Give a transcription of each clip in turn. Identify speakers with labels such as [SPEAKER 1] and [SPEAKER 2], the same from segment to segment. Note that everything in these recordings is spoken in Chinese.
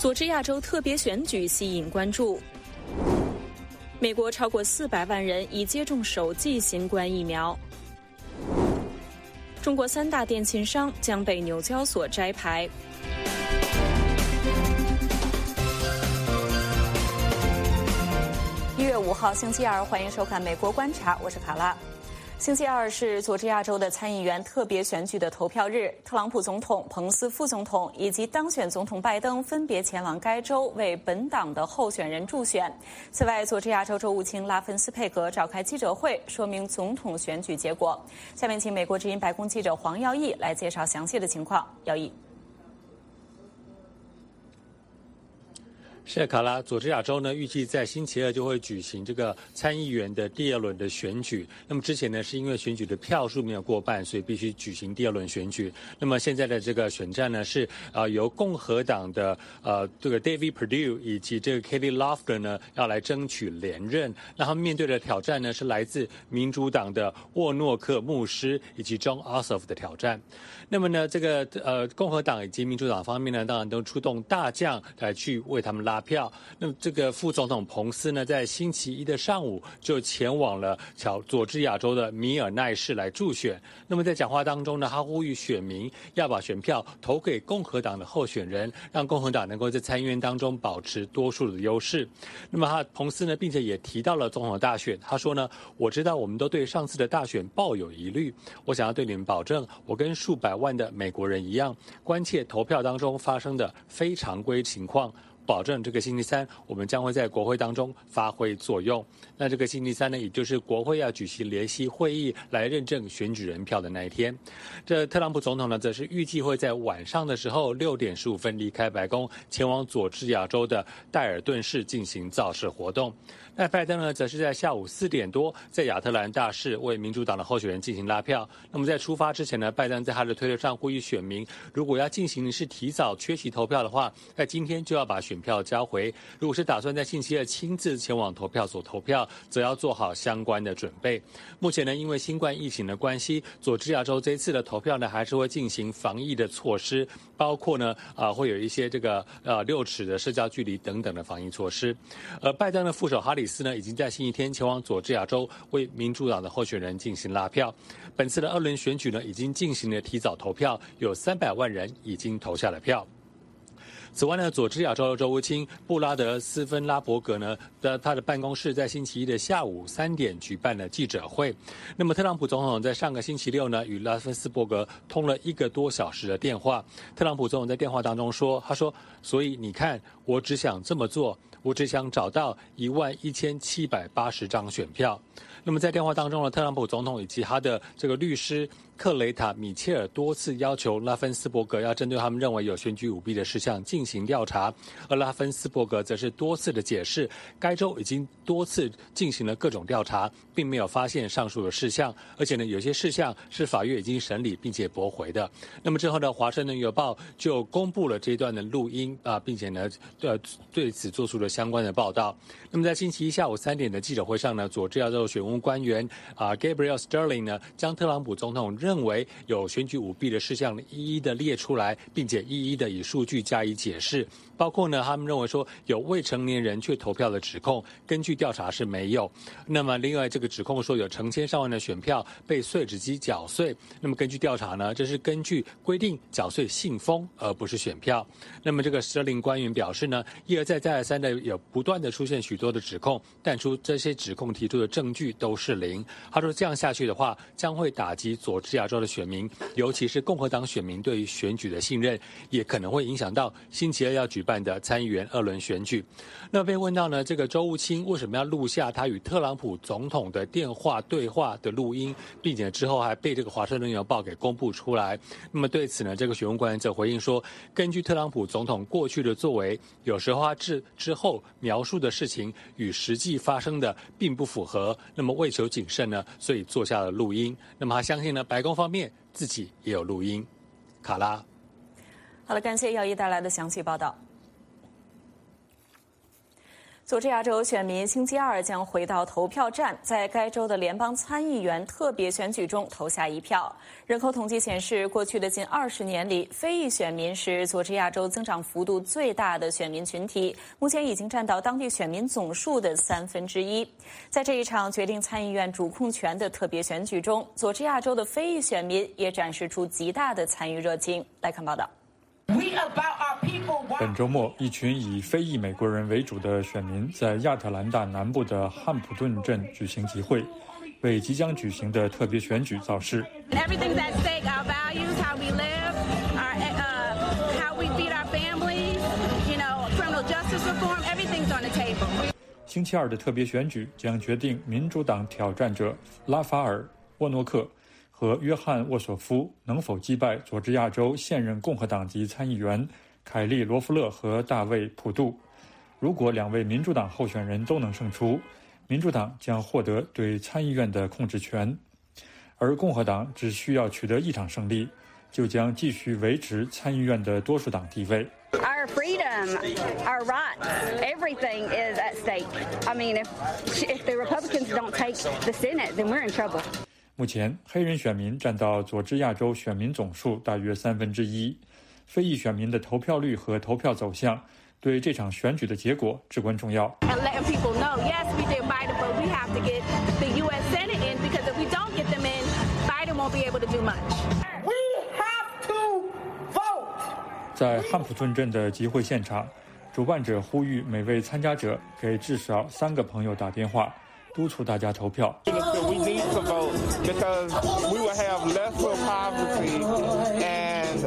[SPEAKER 1] 佐治亚州特别选举吸引关注。美国超过400万人已接种首剂新冠疫苗。中国3大电信商将被纽交所摘牌。1月5号，星期二，欢迎收看《美国观察》，我是卡拉。星期二是佐治亚州的参议员特别选举的投票日，特朗普总统、彭斯副总统以及当选总统拜登分别前往该州为本党的候选人助选。此外，佐治亚州州务卿拉芬斯佩格召开记者会，说明总统选举结果。下面请美国之音白宫记者黄耀义来介绍详细的情况。耀义。
[SPEAKER 2] 是卡拉，佐治亚州呢预计在星期二就会举行这个参议员的第2轮的选举。那么之前呢是因为选举的票数没有过半，所以必须举行第2轮选举。那么现在的这个选战呢是由共和党的这个 David Perdue 以及这个 Kelly Loeffler 呢要来争取连任。那他们面对的挑战呢是来自民主党的沃诺克牧师以及 Jon Ossoff 的挑战。那么呢这个共和党以及民主党方面呢当然都出动大将来去为他们拉票。那么这个副总统彭斯呢在星期一的上午就前往了佐治亚州的米尔奈市来助选。那么在讲话当中呢，他呼吁选民要把选票投给共和党的候选人，让共和党能够在参议院当中保持多数的优势。那么彭斯呢并且也提到了总统大选，他说呢，我知道我们都对上次的大选抱有疑虑，我想要对你们保证，我跟数百万的美国人一样，关切投票当中发生的非常规情况，保证这个星期三我们将会在国会当中发挥作用。那这个星期三呢，也就是国会要举行联席会议来认证选举人票的那一天。这特朗普总统呢，则是预计会在晚上的时候6点15分离开白宫，前往佐治亚州的戴尔顿市进行造势活动。那拜登呢，则是在下午4点多在亚特兰大市为民主党的候选人进行拉票。那么在出发之前呢，拜登在他的推特上呼吁选民，如果要进行是提早缺席投票的话，在今天就要把选票交回。如果是打算在星期二亲自前往投票所投票，则要做好相关的准备。目前呢，因为新冠疫情的关系，佐治亚州这次的投票呢，还是会进行防疫的措施，包括呢会有一些这个6尺的社交距离等等的防疫措施。而拜登的副手哈里斯呢，已经在星期天前往佐治亚州为民主党的候选人进行拉票。本次的2轮选举呢，已经进行了提早投票，有300万人已经投下了票。此外呢，佐治亚州的州务卿布拉德斯芬拉伯格呢，他的办公室在星期一的下午3点举办了记者会。那么特朗普总统在上个星期六呢，与拉芬斯伯格通了1个多小时的电话。特朗普总统在电话当中说，他说，所以你看，我只想这么做，我只想找到11780张选票。那么在电话当中呢，特朗普总统以及他的这个律师克雷塔·米切尔多次要求拉芬斯伯格要针对他们认为有选举舞弊的事项进行调查，而拉芬斯伯格则是多次的解释，该州已经多次进行了各种调查，并没有发现上述的事项，而且呢，有些事项是法院已经审理并且驳回的。那么之后呢，华盛顿邮报就公布了这一段的录音并且呢，对此做出了相关的报道。那么在星期一下午3点的记者会上呢，佐治亚州选务官员Gabriel Sterling 呢，将特朗普总统认为有选举舞弊的事项一一的列出来，并且一一的以数据加以解释。包括呢，他们认为说有未成年人去投票的指控，根据调查是没有。那么另外这个指控说有成千上万的选票被碎纸机缴碎，那么根据调查呢，这是根据规定缴碎信封而不是选票。那么这个Sterling官员表示呢，一而再再而三的有不断的出现许多的指控，但这些指控提出的证据都是0。他说这样下去的话，将会打击佐治亚州的选民，尤其是共和党选民对于选举的信任，也可能会影响到星期二要举办的参议员2轮选举。那被问到呢，这个州务卿为什么要录下他与特朗普总统的电话对话的录音，并且之后还被这个华盛顿邮报给公布出来。那么对此呢，这个选务官员则回应说，根据特朗普总统过去的作为，有时候他之后描述的事情与实际发生的并不符合，那么为求谨慎呢，所以做下了录音。那么他相信呢，白宫方面自己也有录音。卡拉，
[SPEAKER 1] 好了，感谢耀一带来的详细报道。 佐治亚州选民星期二将回到投票站，在该州的联邦参议员特别选举中投下一票。人口统计显示，过去的近20年里，非裔选民是佐治亚州增长幅度最大的选民群体，目前已经占到当地选民总数的1/3。在这一场决定参议院主控权的特别选举中，佐治亚州的非裔选民也展示出极大的参与热情。来看报道。
[SPEAKER 3] 本周末，一群以非裔美国人为主的选民在亚特兰大南部的汉普顿镇举行集会，为即将举行的特别选举造势。星期二的特别选举将决定民主党挑战者拉法尔·沃诺克和约翰·沃索夫能否击败佐治亚州现任共和党籍参议员凯利·罗弗勒和大卫·普杜。如果两位民主党候选人都能胜出，民主党将获得对参议院的控制权，而共和党只需要取得一场胜利，就将继续维持参议院的多数党地位。
[SPEAKER 4] Our freedom, our rights, everything is at stake. I mean, if the Republicans don't take the Senate, then we're in trouble.
[SPEAKER 3] 目前，黑人选民占到佐治亚州选民总数大约1/3，非裔选民的投票率和投票走向对这场选举的结果至关重要。
[SPEAKER 4] And letting people know, yes, we did Biden, but we have to get the U.S. Senate in because if we don't get them in, Biden won't be able to do much.
[SPEAKER 5] We have to vote.
[SPEAKER 3] 在汉普顿镇的集会现场，主办者呼吁每位参加者给至少3个朋友打电话，督促大家投票。
[SPEAKER 6] We need to vote because we will have less of poverty and,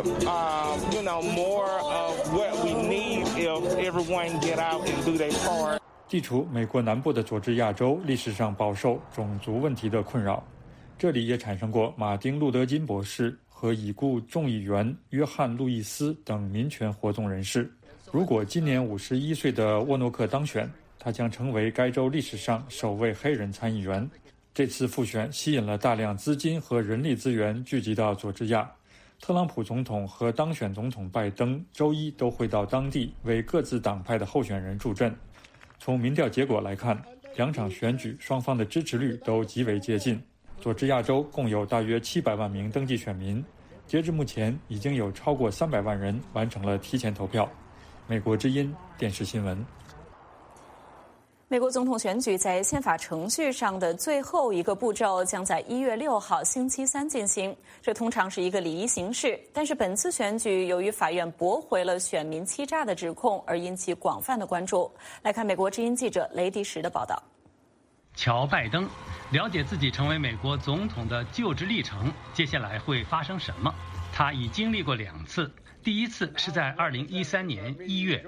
[SPEAKER 6] more of what we need if everyone get out and do their part.
[SPEAKER 3] 地处美国南部的佐治亚州历史上饱受种族问题的困扰，这里也产生过马丁·路德·金博士和已故众议员约翰·路易斯等民权活动人士。如果今年51岁的沃诺克当选，他将成为该州历史上首位黑人参议员。这次复选吸引了大量资金和人力资源聚集到佐治亚。特朗普总统和当选总统拜登周一都会到当地为各自党派的候选人助阵。从民调结果来看，两场选举双方的支持率都极为接近。佐治亚州共有大约700万名登记选民，截至目前已经有超过300万人完成了提前投票。美国之音电视新闻。
[SPEAKER 1] 美国总统选举在宪法程序上的最后一个步骤将在1月6号星期三进行，这通常是一个礼仪形式，但是本次选举由于法院驳回了选民欺诈的指控而引起广泛的关注。来看美国之音记者雷迪什的报道。
[SPEAKER 7] 乔·拜登了解自己成为美国总统的就职历程，接下来会发生什么？他已经历过2次，第一次是在2013年1月。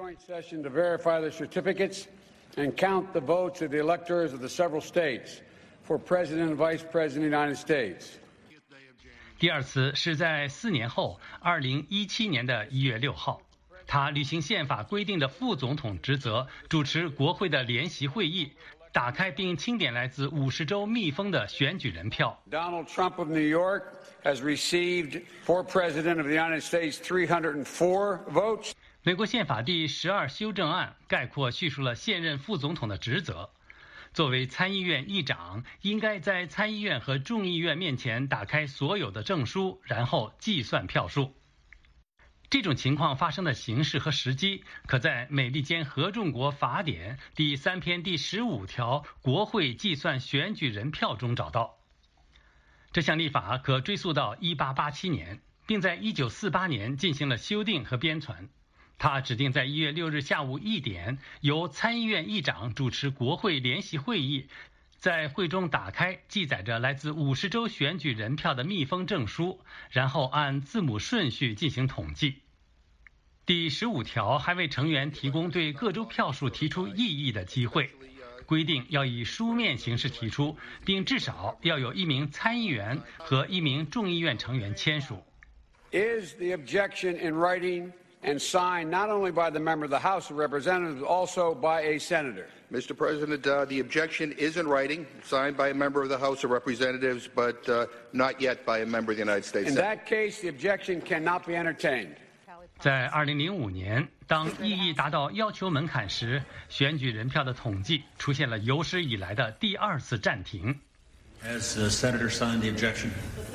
[SPEAKER 8] And count the votes of the electors of the several states for President and Vice President of the United States.
[SPEAKER 7] 第二次是在4年后，2017年的1月6号，他履行宪法规定的副总统职责，主持国会的联席会议，打开并清点来自50州密封的选举人票。
[SPEAKER 8] Donald Trump of New York has received for President of the United States 304 votes.
[SPEAKER 7] 美国宪法第12修正案概括叙述了现任副总统的职责。作为参议院议长，应该在参议院和众议院面前打开所有的证书，然后计算票数。这种情况发生的形式和时机，可在美利坚合众国法典第3篇第15条国会计算选举人票中找到。这项立法可追溯到1887年，并在1948年进行了修订和编纂。他指定在1月6日下午1点，由参议院议长主持国会联席会议，在会中打开记载着来自50州选举人票的密封证书，然后按字母顺序进行统计。第15条还为成员提供对各州票数提出异议的机会，规定要以书面形式提出，并至少要有1名参议员和1名众议院成员签署。
[SPEAKER 8] Is the objection in writing?And signed not only by the member of the House of Representatives, but also by a senator.
[SPEAKER 9] Mr. President, the objection is in writing, signed by a member of the House of Representatives, but not yet by a member of the United States
[SPEAKER 8] In
[SPEAKER 9] Senate.
[SPEAKER 8] that case, the objection cannot be entertained.
[SPEAKER 7] 在2005年，当异议达到要求门槛时，选举人票的统计出现了有史以来的第2次暂停。
[SPEAKER 10] Has the senator signed the objection?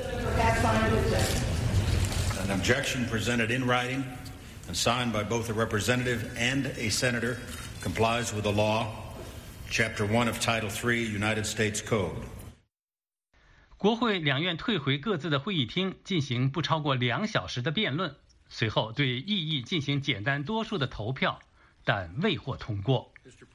[SPEAKER 10] An objection presented in writing and signed by both a representative and a senator complies with the law, Chapter 1 of Title 3, United States Code.
[SPEAKER 7] 国会两院退回各自的会议厅，进行不超过2小时的辩论，随后对异议进行简单多数的投票，但未获通过。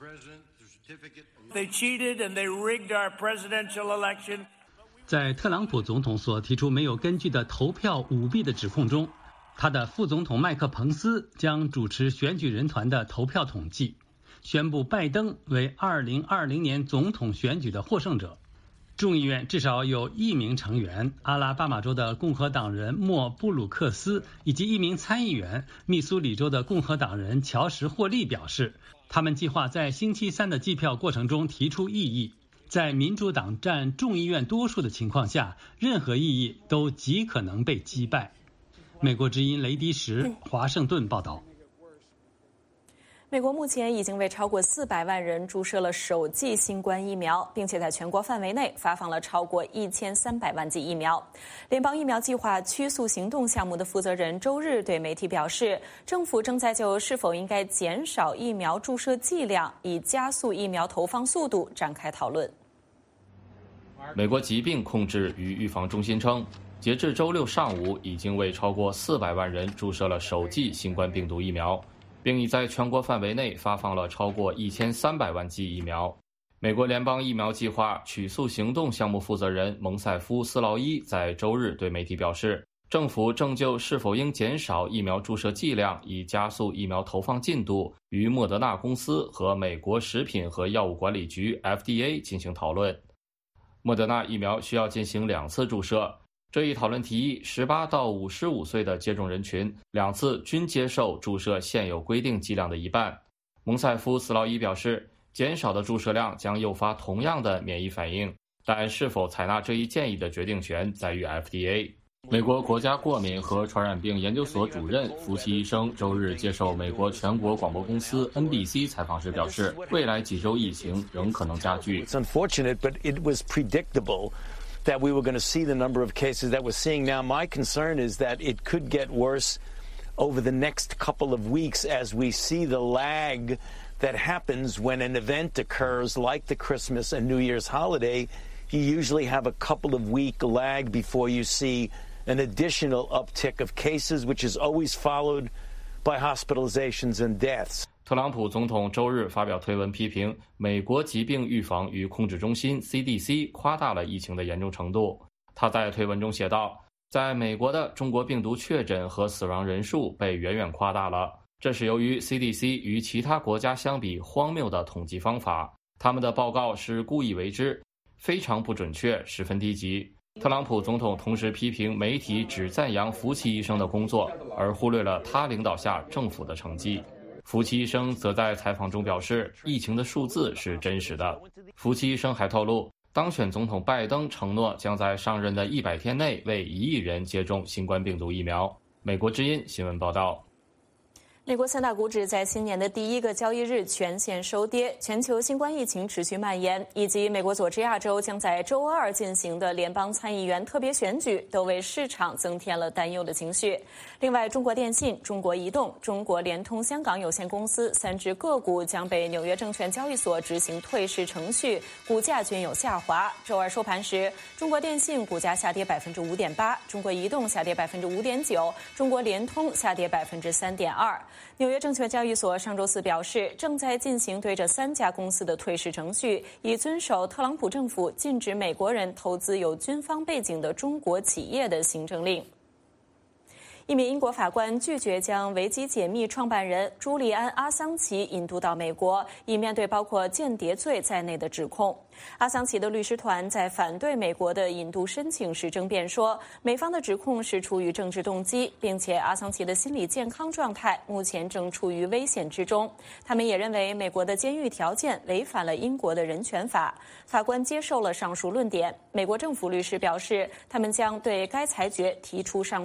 [SPEAKER 5] They cheated and they rigged our presidential election.
[SPEAKER 7] 在特朗普总统所提出没有根据的投票舞弊的指控中，他的副总统麦克彭斯将主持选举人团的投票统计，宣布拜登为2020年总统选举的获胜者。众议院至少有1名成员，阿拉巴马州的共和党人莫布鲁克斯以及1名参议员，密苏里州的共和党人乔什霍利表示，他们计划在星期3的计票过程中提出异议。在民主党占众议院多数的情况下，任何异议都极可能被击败。美国之音雷迪什，华盛顿报道。
[SPEAKER 1] 美国目前已经为超过400万人注射了首剂新冠疫苗，并且在全国范围内发放了超过1300万剂疫苗。联邦疫苗计划趋速行动项目的负责人周日对媒体表示，政府正在就是否应该减少疫苗注射剂量，以加速疫苗投放速度展开讨论。
[SPEAKER 11] 美国疾病控制与预防中心称，截至周六上午，已经为超过400万人注射了首剂新冠病毒疫苗，并已在全国范围内发放了超过1300万剂疫苗。美国联邦疫苗计划取速行动项目负责人蒙塞夫斯劳伊在周日对媒体表示，政府正就是否应减少疫苗注射剂量以加速疫苗投放进度，与莫德纳公司和美国食品和药物管理局 FDA 进行讨论。莫德纳疫苗需要进行2次注射，这一讨论提议18到55岁的接种人群2次均接受注射现有规定剂量的一半。蒙塞夫斯劳伊表示，减少的注射量将诱发同样的免疫反应，但是否采纳这一建议的决定权在于 FDA。美国国家过敏和传染病研究所主任福奇医生周日接受美国全国广播公司 NBC 采访时表示，未来几周疫情仍可能加剧。
[SPEAKER 12] It's unfortunate, but it was predictable that we were going to see the number of cases that we're seeing now. My concern is that it could get worse over the next couple of weeks as we see the lag that happens when an event occurs like the Christmas and New Year's holiday. You usually have a couple of week lag before you see an additional uptick of cases, which is always followed by hospitalizations and deaths.
[SPEAKER 11] 特朗普总统周日发表推文批评美国疾病预防与控制中心 CDC 夸大了疫情的严重程度。他在推文中写道，在美国的中国病毒确诊和死亡人数被远远夸大了，这是由于 CDC 与其他国家相比荒谬的统计方法，他们的报告是故意为之，非常不准确，十分低级。特朗普总统同时批评媒体只赞扬福奇医生的工作，而忽略了他领导下政府的成绩。福奇医生则在采访中表示，疫情的数字是真实的。福奇医生还透露，当选总统拜登承诺将在上任的100天内为1亿人接种新冠病毒疫苗。美国之音新闻报道。
[SPEAKER 1] 美国三大股指在新年的第一个交易日全线收跌，全球新冠疫情持续蔓延，以及美国佐治亚州将在周2进行的联邦参议员特别选举，都为市场增添了担忧的情绪。另外，中国电信、中国移动、中国联通香港有限公司3只个股将被纽约证券交易所执行退市程序，股价均有下滑。周2收盘时，中国电信股价下跌 5.8%， 中国移动下跌 5.9%， 中国联通下跌 3.2%。纽约证券交易所上周4表示，正在进行对这3家公司的退市程序，以遵守特朗普政府禁止美国人投资有军方背景的中国企业的行政令。一名英国法官拒绝将维基解密创办人朱利安·阿桑奇引渡到美国，以面对包括间谍罪在内的指控。阿桑奇的律师团在反对美国的引渡申请时争辩说，美方的指控是出于政治动机，并且阿桑奇的心理健康状态目前正处于危险之中。他们也认为美国的监狱条件违反了英国的人权法。法官接受了上述论点。美国政府律师表示，他们将对该裁决提出上诉。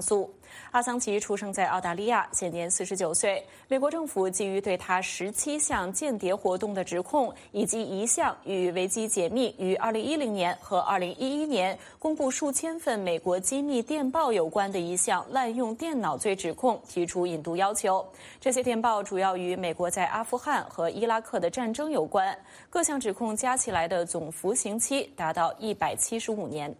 [SPEAKER 1] 阿桑奇出生在澳大利亚，现年49岁。美国政府基于对他17项间谍活动的指控，以及一项与维基解密于2010年和2011年公布数千份美国机密电报有关的一项滥用电脑罪指控，提出引渡要求。这些电报主要与美国在阿富汗和伊拉克的战争有关，各项指控加起来的总服刑期达到175年。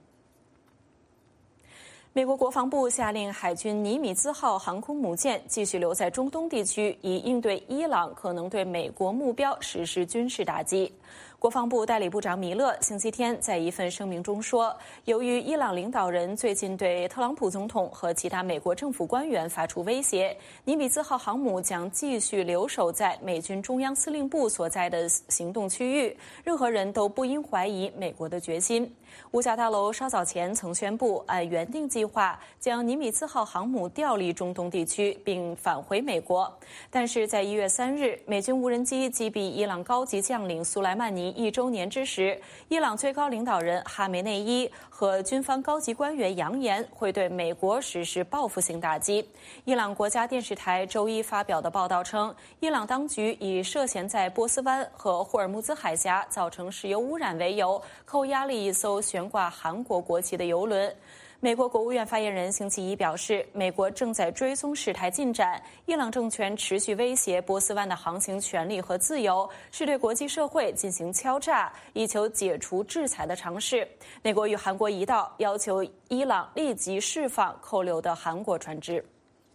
[SPEAKER 1] 美国国防部下令海军尼米兹号航空母舰继续留在中东地区，以应对伊朗可能对美国目标实施军事打击。国防部代理部长米勒星期天在一份声明中说，由于伊朗领导人最近对特朗普总统和其他美国政府官员发出威胁，尼米兹号航母将继续留守在美军中央司令部所在的行动区域，任何人都不应怀疑美国的决心。五角大楼稍早前曾宣布，按原定计划将尼米兹号航母调离中东地区并返回美国，但是在1月3日，美军无人机击毙伊朗高级将领苏莱曼尼1周年之时，伊朗最高领导人哈梅内伊和军方高级官员扬言会对美国实施报复性打击。伊朗国家电视台周一发表的报道称，伊朗当局以涉嫌在波斯湾和霍尔木兹海峡造成石油污染为由，扣押了一艘悬挂韩国国旗的油轮。美国国务院发言人星期一表示，美国正在追踪事态进展，伊朗政权持续威胁波斯湾的航行权利和自由，是对国际社会进行敲诈，以求解除制裁的尝试。美国与韩国一道要求伊朗立即释放扣留的韩国船只。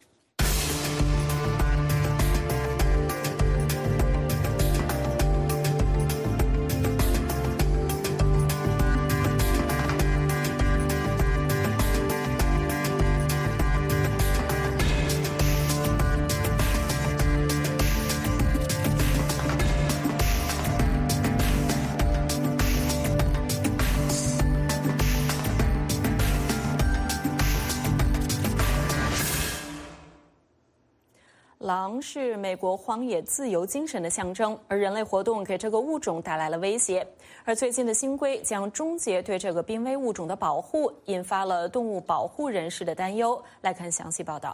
[SPEAKER 1] 狼是美国荒野自由精神的象征，而人类活动给这个物种带来了威胁。而最近的新规将终结对这个濒危物种的保护，引发了动物保护人士的担忧。来看详细报道。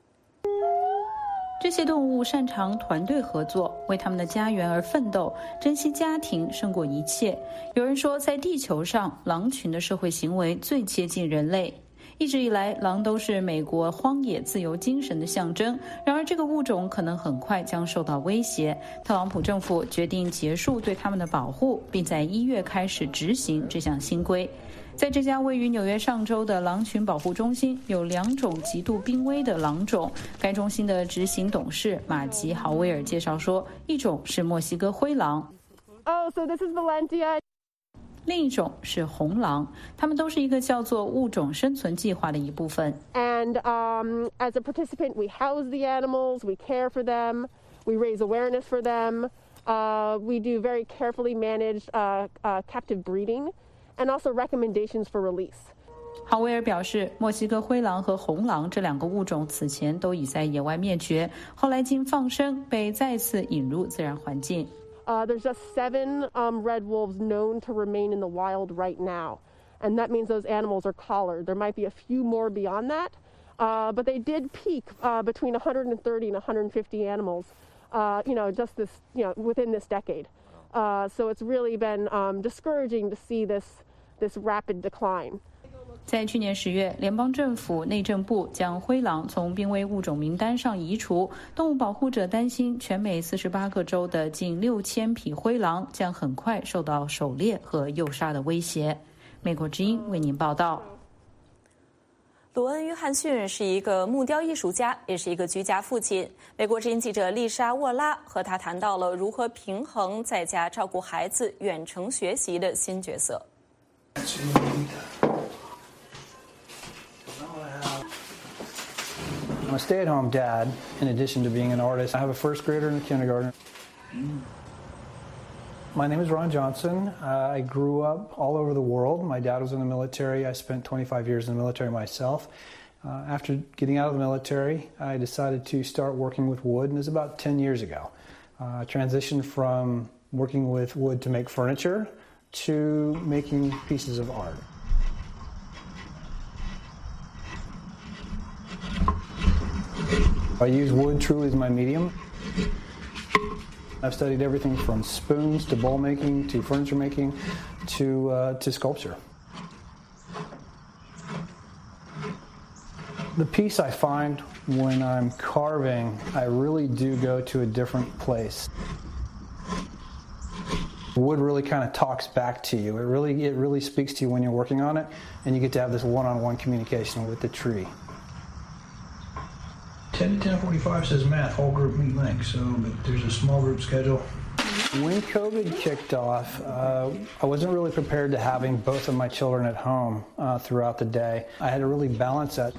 [SPEAKER 13] 这些动物擅长团队合作，为他们的家园而奋斗，珍惜家庭胜过一切。有人说，在地球上，狼群的社会行为最接近人类。一直以来，狼都是美国荒野自由精神的象征。然而，这个物种可能很快将受到威胁。特朗普政府决定结束对它们的保护，并在1月开始执行这项新规。在这家位于纽约上州的狼群保护中心，有2种极度濒危的狼种。该中心的执行董事马吉·豪威尔介绍说，一种是墨西哥灰狼。
[SPEAKER 14] So this is Valentia.
[SPEAKER 13] 另一种是红狼，它们都是一个叫做物种生存计划的一部分。
[SPEAKER 14] And as a participant, we house the animals, we care for them, we raise awareness for them. We do very carefully managed captive breeding, and also recommendations for release.
[SPEAKER 13] 豪威尔表示，墨西哥灰狼和红狼这2个物种此前都已在野外灭绝，后来经放生被再次引入自然环境。
[SPEAKER 14] There's just 7 red wolves known to remain in the wild right now, and that means those animals are collared. There might be a few more beyond that, but they did peak between 130 and 150 animals, just within this decade. So it's really been discouraging to see this rapid decline.
[SPEAKER 13] 在去年10月，联邦政府内政部将灰狼从濒危物种名单上移除。动物保护者担心，全美48个州的近6000匹灰狼将很快受到狩猎和诱杀的威胁。美国之音为您报道。
[SPEAKER 1] 鲁恩·约翰逊是一个木雕艺术家，也是一个居家父亲。美国之音记者丽莎·沃拉和他谈到了如何平衡在家照顾孩子、远程学习的新角色。
[SPEAKER 15] I'm a stay-at-home dad, in addition to being an artist. I have a first grader and a kindergartner. My name is Ron Johnson. I grew up all over the world. My dad was in the military. I spent 25 years in the military myself. After getting out of the military, I decided to start working with wood, and it was about 10 years ago. I transitioned from working with wood to make furniture to making pieces of art. I use wood truly as my medium. I've studied everything from spoons to bowl making to furniture making to sculpture. The piece I find when I'm carving, I really do go to a different place. Wood really kind of talks back to you. It really speaks to you when you're working on it, and you get to have this one-on-one communication with the tree. 10 to 10:45 says math, whole group meet link, so but there's a small group schedule. When COVID kicked off, I wasn't really prepared to having both of my children at home throughout the day. I had to really balance that.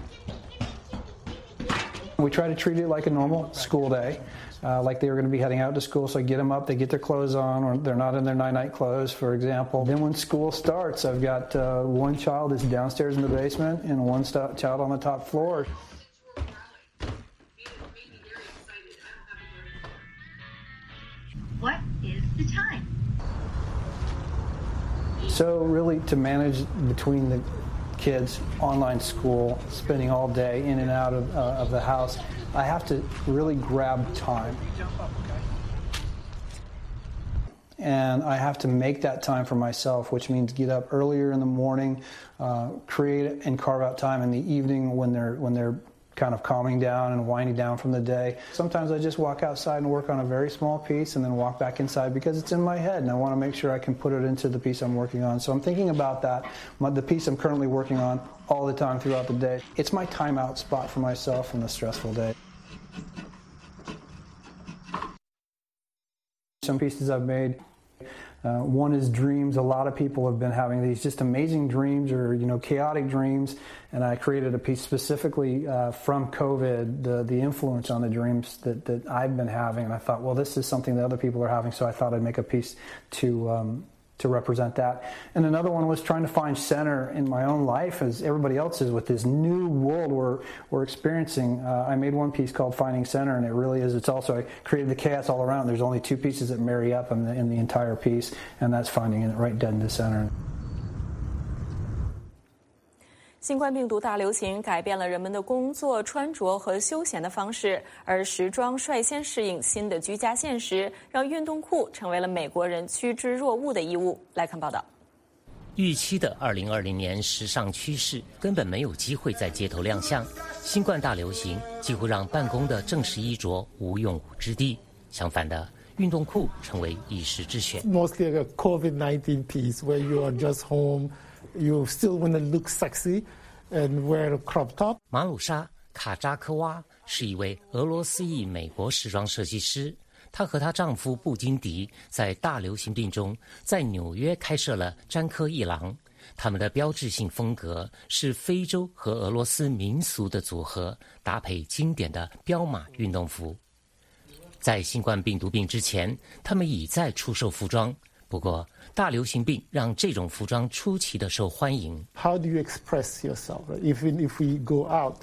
[SPEAKER 15] We try to treat it like a normal school day, like they were going to be heading out to school. So I get them up, they get their clothes on, or they're not in their night-night clothes, for example. Then when school starts, I've got one child is downstairs in the basement and one child on the top floor.
[SPEAKER 16] What is the time?
[SPEAKER 15] So really to manage between the kids, online school, spending all day in and out of the house, I have to really grab time. And I have to make that time for myself, which means get up earlier in the morning, create and carve out time in the evening when they're kind of calming down and winding down from the day. Sometimes I just walk outside and work on a very small piece and then walk back inside because it's in my head and I want to make sure I can put it into the piece I'm working on. So I'm thinking about that, the piece I'm currently working on all the time throughout the day. It's my timeout spot for myself from the stressful day. Some pieces I've made. One is dreams. A lot of people have been having these just amazing dreams or, chaotic dreams. And I created a piece specifically from COVID, the influence on the dreams that I've been having. And I thought, well, this is something that other people are having. So I thought I'd make a piece to represent that. And another one was trying to find center in my own life as everybody else is with this new world we're experiencing. I made one piece called Finding Center, and it really is. It's also, I created the chaos all around. There's only two pieces that marry up in the entire piece, and that's finding it right dead in the center.
[SPEAKER 1] 新冠病毒大流行改变了人们的工作、穿着和休闲的方式，而时装率先适应新的居家现实，让运动裤成为了美国人趋之若鹜的衣物。来看报道。
[SPEAKER 17] 预期的2020年时尚趋势根本没有机会在街头亮相，新冠大流行几乎让办公的正式衣着无用武之地。相反的，运动裤成为一时之选。
[SPEAKER 18] Mostly a COVID-19 piece where you are just home. You still want to look sexy and wear a crop top.
[SPEAKER 17] 马鲁莎·卡扎科娃是一位俄罗斯裔美国时装设计师，她和她丈夫布金迪在大流行病中在纽约开设了詹科一郎。他们的标志性风格是非洲和俄罗斯民俗的组合，搭配经典的彪马运动服。在新冠病毒病之前，他们已在出售服装。不过，大流行病让这种服装出奇的受欢迎。
[SPEAKER 18] How do you express yourself? Even if we go out,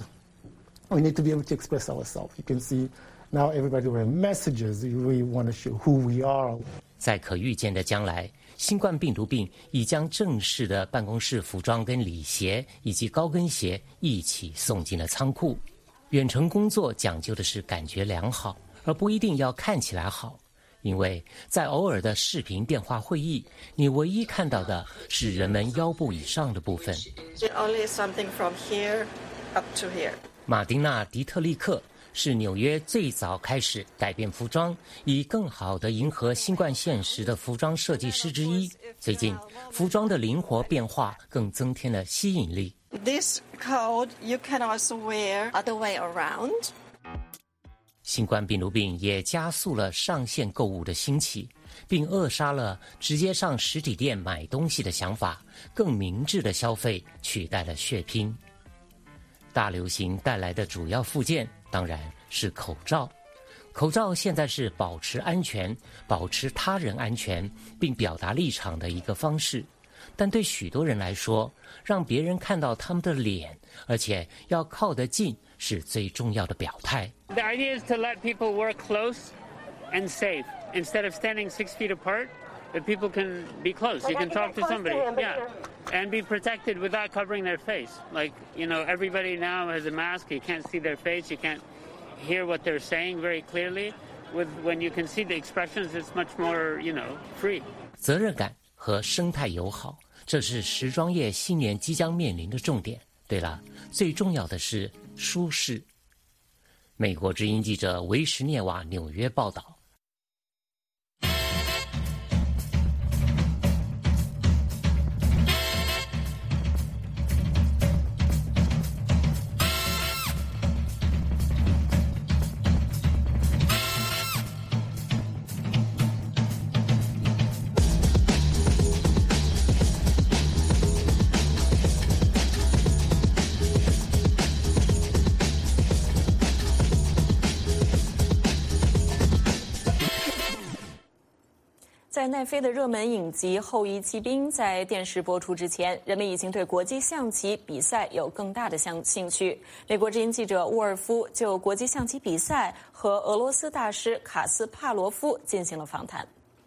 [SPEAKER 18] we need to be able to express ourselves. You can see now everybody wearing messages. We want to show who we are.
[SPEAKER 17] 在可预见的将来，新冠病毒病已将正式的办公室服装跟礼鞋以及高跟鞋一起送进了仓库。远程工作讲究的是感觉良好，而不一定要看起来好。因为在偶尔的视频电话会议，你唯一看到的是人们腰部以上的部分。
[SPEAKER 19] Only something from here up to here.
[SPEAKER 17] 马丁娜·迪特利克是纽约最早开始改变服装，以更好地迎合新冠现实的服装设计师之一。最近，服装的灵活变化更增添了吸引力。
[SPEAKER 19] This coat you can also wear other way around.
[SPEAKER 17] 新冠病毒病也加速了上线购物的兴起，并扼杀了直接上实体店买东西的想法，更明智的消费取代了血拼。大流行带来的主要附件当然是口罩。口罩现在是保持安全、保持他人安全并表达立场的一个方式，但对许多人来说，让别人看到他们的脸，而且要靠得近，是最重要的表态。
[SPEAKER 20] The idea is to let people work close and safe. Instead of standing 6 feet apart, that people can be close. You can talk to somebody. Yeah. And be protected without covering their face. Like, everybody now has a mask. You can't see their face. You hear what they're saying very clearly. When you can see the expressions, it's much more, free.
[SPEAKER 17] 责任感和生态友好，这是时装业新年即将面临的重点。对了，最重要的是舒适。美国之音记者维什涅瓦纽约报道。
[SPEAKER 1] 在奈飞的热门影集《后翼弃兵》在电视播出之前，人们已经对国际象棋比赛有更大的兴趣。美国之音记者沃尔夫就国际象棋比赛和俄罗斯大师卡斯帕罗夫进行了访谈。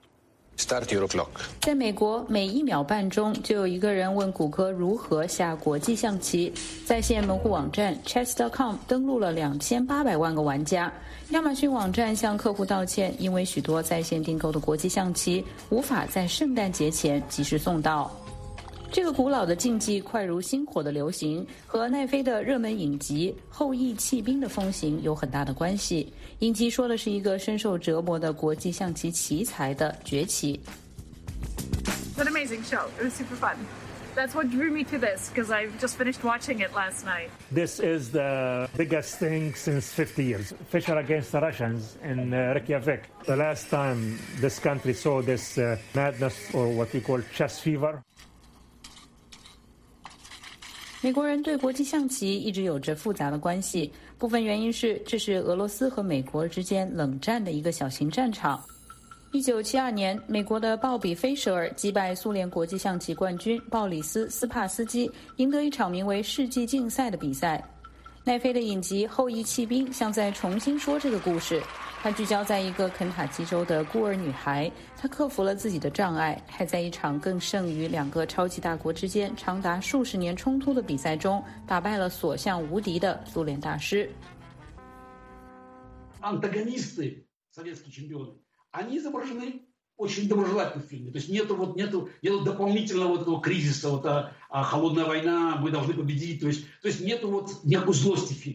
[SPEAKER 13] 在美国，每1秒半中就有一个人问谷歌如何下国际象棋。在线门户网站 Chess.com 登录了2800万个玩家。亚马逊网站向客户道歉，因为许多在线订购的国际象棋无法在圣诞节前及时送到。这个古老的竞技快如星火的流行，和奈飞的热门影集《后翼弃兵》的风行有很大的关系。影集说的是一个深受折磨的国际象棋奇才的崛起。
[SPEAKER 16] It's an amazing show. It was super fun. That's what drew me to this, because I just finished watching it last night.
[SPEAKER 21] This is the biggest thing since 50 years. Fischer against the Russians in Reykjavik. The last time this country saw this madness, or what we call chess fever.
[SPEAKER 13] 美国人对国际象棋一直有着复杂的关系，部分原因是这是俄罗斯和美国之间冷战的一个小型战场。1972年，美国的鲍比·菲舍尔击败苏联国际象棋冠军鲍里斯·斯帕斯基，赢得一场名为世纪竞赛的比赛。奈飞的影集《后翼弃兵》像在重新说这个故事，它聚焦在一个肯塔基州的孤儿女孩，她克服了自己的障碍，还在一场更胜于2个超级大国之间长达数十年冲突的比赛中，打败了所向无敌的苏联大师。
[SPEAKER 22] Антагонисты, советские чемпионы, они изображены очень доброжелательно в фильме. То есть нету дополнительного этого кризиса, холодная война, мы должны победить. То есть нету никакой злости в фильме.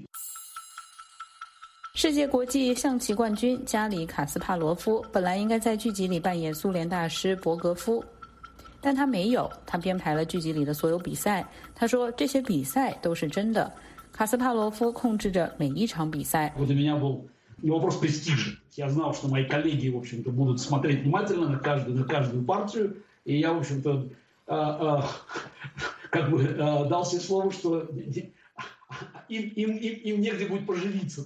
[SPEAKER 13] 世界国际象棋冠军加里卡斯帕罗夫本来应该在剧集里扮演苏联大师博格夫，但他没有，他编排了剧集里的所有比赛。他说这些比赛都是真的。卡斯帕罗夫控制着每一场比赛。
[SPEAKER 22] Вот у меня был не вопрос престижа. Я знал, что мои коллеги, в общем-то, будут смотреть внимательно на каждую партию, и я, в общем-то, как бы дал себе слово, что им негде будет поживиться.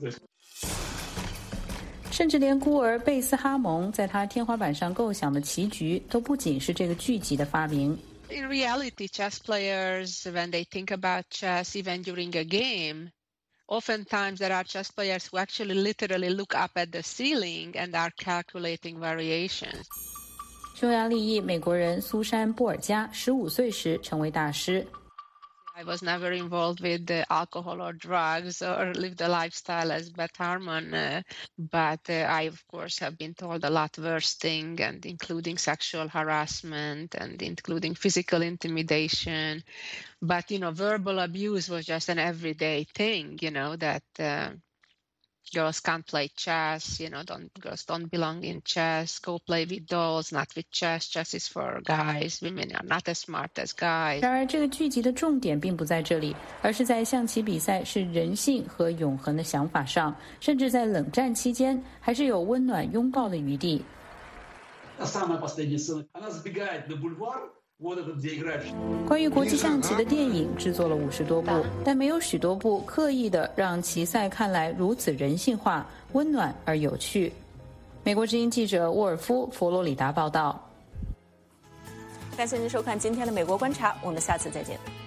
[SPEAKER 13] 甚至连孤儿贝斯哈蒙在他天花板上构想的棋局，都不仅是这个剧集的发明。
[SPEAKER 23] In reality, chess players, when they think about chess, even during a game, oftentimes there are chess players who actually literally look up at the ceiling and are calculating variations.
[SPEAKER 13] 匈牙利裔美国人苏珊·布尔加15岁时成为大师。
[SPEAKER 23] I was never involved with alcohol or drugs or lived a lifestyle as Beth Harmon, but I, of course, have been told a lot worse things, and including sexual harassment and including physical intimidation. But, verbal abuse was just an everyday thing, that girls can't play chess, girls don't belong in chess, go play with dolls, not with chess, chess is for guys, women are not as smart as guys.
[SPEAKER 13] 然而这个剧集的重点并不在这里，而是在象棋比赛是人性和永恒的想法上，甚至在冷战期间还是有温暖拥抱的余地。
[SPEAKER 22] Самая последняя сцена, она сбегает на бульвар.
[SPEAKER 13] 关于国际象棋的电影制作了50多部，但没有许多部刻意的让棋赛看来如此人性化、温暖而有趣。美国之音记者沃尔夫·佛罗里达报道。
[SPEAKER 1] 感谢您收看今天的美国观察，我们下次再见。